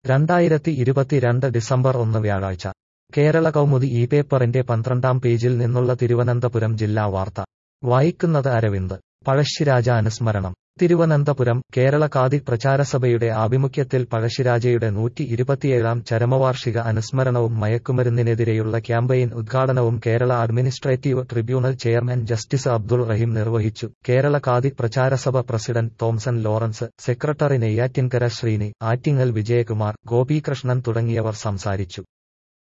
2022 December 1 വ്യാഴാഴ്ച കേരള കൗമുദി ഈ പേപ്പറിന്റെ 12-ാം പേജിൽ നിന്നുള്ള തിരുവനന്തപുരം ജില്ലാ വാർത്ത വായിക്കുന്നത് അരവിന്ദ്. പഴശ്ശിരാജ അനുസ്മരണം. തിരുവനന്തപുരം കേരള ഖാദി പ്രചാരസഭയുടെ ആഭിമുഖ്യത്തിൽ പഴശ്ശിരാജയുടെ 127ാം ചരമവാർഷിക അനുസ്മരണവും മയക്കുമരുന്നിനെതിരെയുള്ള ക്യാമ്പയിൻ ഉദ്ഘാടനവും Kerala administrative tribunal chairman justice Abdul Rahim നിർവഹിച്ചു. കേരള ഖാദി പ്രചാരസഭ president Thomson Lawrence, secretary Neyyattinkara Sreeni, Attingal Vijayakumar, Gopikrishnan തുടങ്ങിയവർ സംസാരിച്ചു.